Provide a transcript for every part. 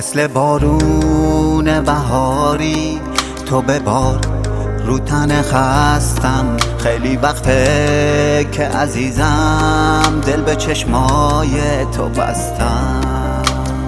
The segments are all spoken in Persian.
مثل بارون بهاری تو ببار رو تن خستم. خیلی وقته که عزیزم دل به چشمای تو بستم.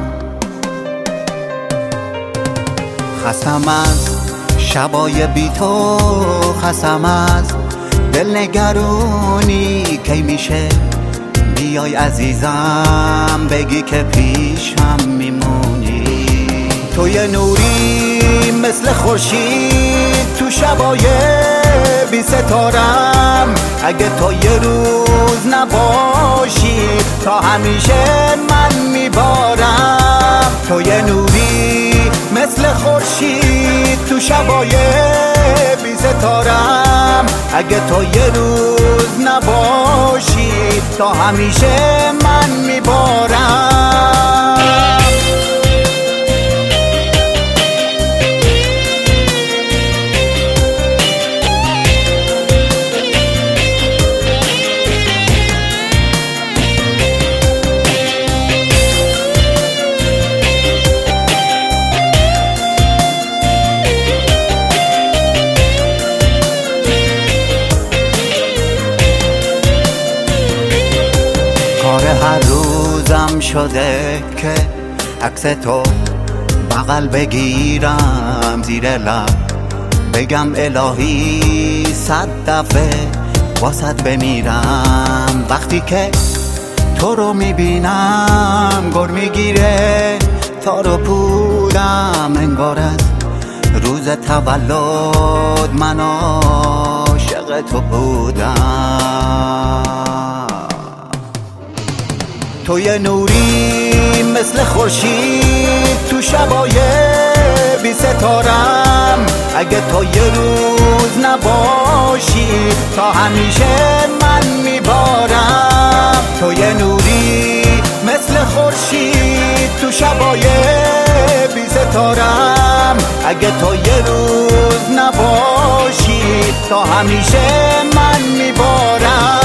خستم از شبای بی تو، خستم از دل نگرونی. کی میشه بیای عزیزم بگی که پیشم میمونی؟ تو یه نوری مثل خورشید تو شبای بی ستارم. اگه تو یه روز نباشی تا همیشه من میبارم. تو یه نوری مثل خورشید تو شبای بی ستارم. اگه تو یه روز نباشی تا همیشه من میبارم. کار هر روزم شده که عکس تو بغل بگیرم، زیر لب بگم الهی 100 دفعه واسط بمیرم. وقتی که تو رو میبینم گر میگیره تار و پودم. انگار از روز تولد من عاشق تو بودم. تو یه نوری مثل خورشید تو شبای بی ستارم. اگه تو یه روز نباشی تا همیشه من میبارم. تو یه نوری مثل خورشید تو شبای بی ستارم. اگه تو یه روز نباشی تا همیشه من میبارم.